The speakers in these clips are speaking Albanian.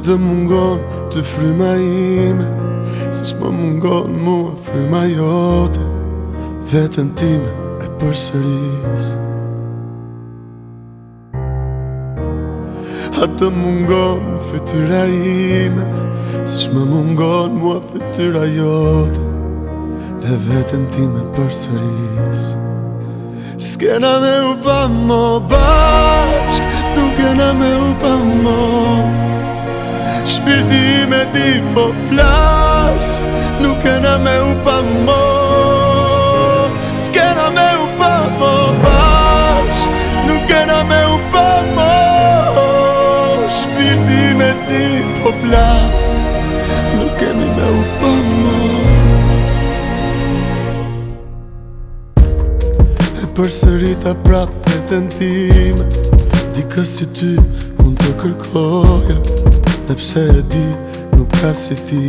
të mungon të fryma ime, se s'më mungon mua fryma jote, vetën time e përsëris. A të mungon fytyra ime, si që më mungon mua fytyra jote, dhe vetën time përsëris. S'kena me u pa mo bashk, nuk kena me u pa mo. Shpirti ime ti po flas, nuk kena me u pa mo. S'kena me u pa mo bashk, nuk kena me u pa mo. Shpirti ime ti po flas, nuk kemi me u pa mo. Përsërita prap vetën time, dikës si ty unë të kërkoja, dhe pse e di nuk ka si ti.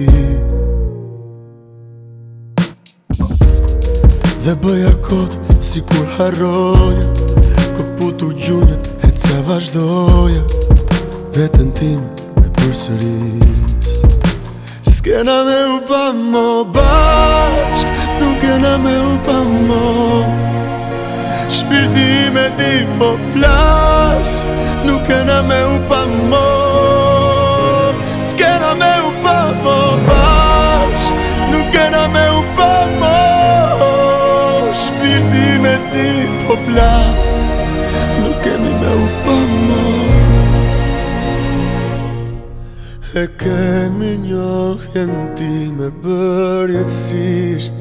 Dhe bëja kot si kur harroja, këputur gjunjët e ca vazhdoja, vetën time e përsëris. S'kena me u pa mo bashk, nuk kena me u pa mo. Shpirti ime ti po flas, nuk kena me u pa mo. S'kena me u pa mo bashk, nuk kena me u pa mo. Shpirti ime ti po flas, nuk kemi me u pa mo. E kemi njohjen time bërjetësisht,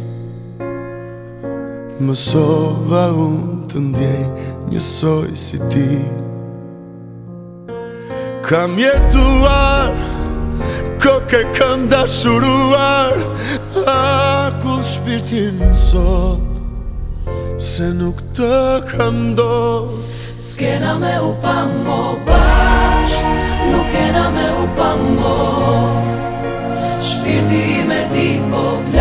mësova unë të ndjej njësoj si ti. Kam jetuar, koke kam dashuruar, akull shpirtin sot, se nuk të kam dot. S'kena me u pa mo bashk, nuk kena me u pa mo. Shpirti ime ti po